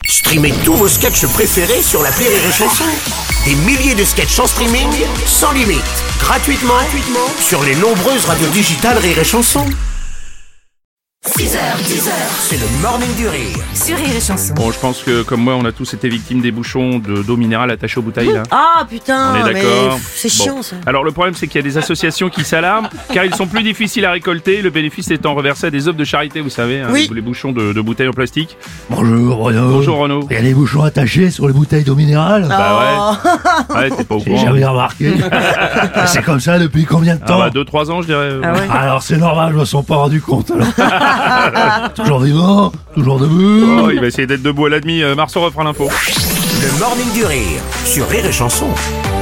Streamez tous vos sketchs préférés sur l'appli Rire et Chanson. Des milliers de sketchs en streaming, sans limite, gratuitement sur les nombreuses radios digitales Rire et Chanson. 6h, c'est le morning du rire. Sur Rire et Chanson. Bon, je pense que comme moi, on a tous été victimes des bouchons d'eau minérale attachés aux bouteilles là. Ah putain, On est mais d'accord. c'est chiant ça. Alors le problème, c'est qu'il y a des associations qui s'alarment car ils sont plus difficiles à récolter. Le bénéfice étant reversé à des œuvres de charité, vous savez, hein, Oui. les bouchons de bouteilles en plastique. Bonjour Renaud. Bonjour Renaud. Il y a des bouchons attachés sur les bouteilles d'eau minérale. Bah ouais, t'es pas au J'ai courant. jamais remarqué. C'est comme ça depuis combien de Ah temps? bah 2-3 ans, je dirais. Alors c'est normal, je me suis pas rendu compte alors. Toujours vivant, toujours debout. Oh, il va essayer d'être debout à la demi. Marceau reprend l'info. Le morning du rire sur Rire et Chanson.